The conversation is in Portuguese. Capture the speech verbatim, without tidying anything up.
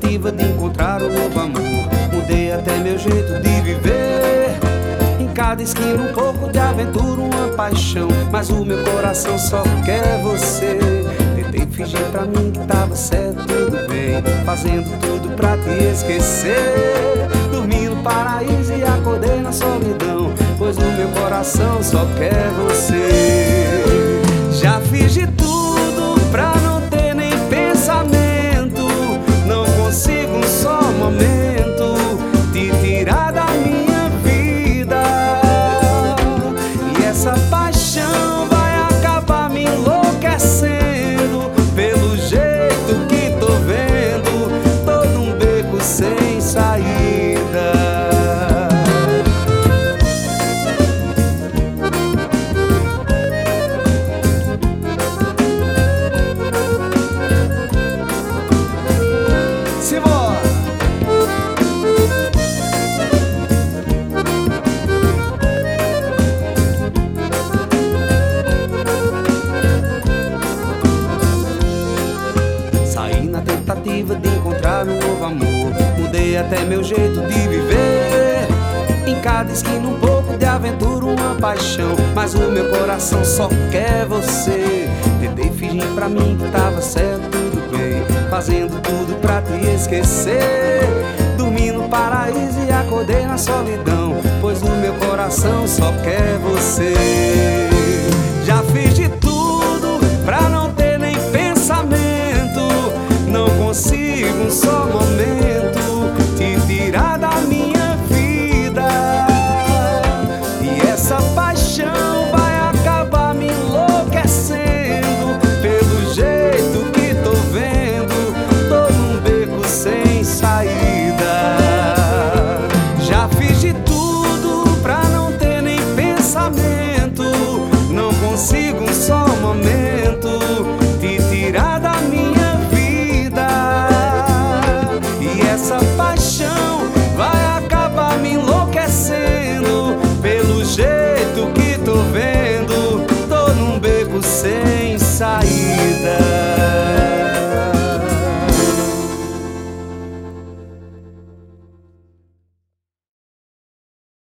tentativa de encontrar um novo amor. Mudei até meu jeito de viver. Em cada esquina um pouco de aventura, uma paixão, mas o meu coração só quer você. Tentei fingir pra mim que tava certo, tudo bem, fazendo tudo pra te esquecer. Dormi no paraíso e acordei na solidão, pois o meu coração só quer você. Já fiz de tudo pra não ter nem pensamento, não consigo um só momento te tirar da minha vida. E essa paixão vai acabar me enlouquecendo, pelo jeito que tô vendo, todo um beco sem saída. De encontrar um novo amor, mudei até meu jeito de viver. Em cada esquina um pouco de aventura, uma paixão, mas o meu coração só quer você. Tentei fingir pra mim que tava certo, tudo bem, fazendo tudo pra te esquecer. Dormi no paraíso e acordei na solidão, pois o meu coração só quer você. Já fiz de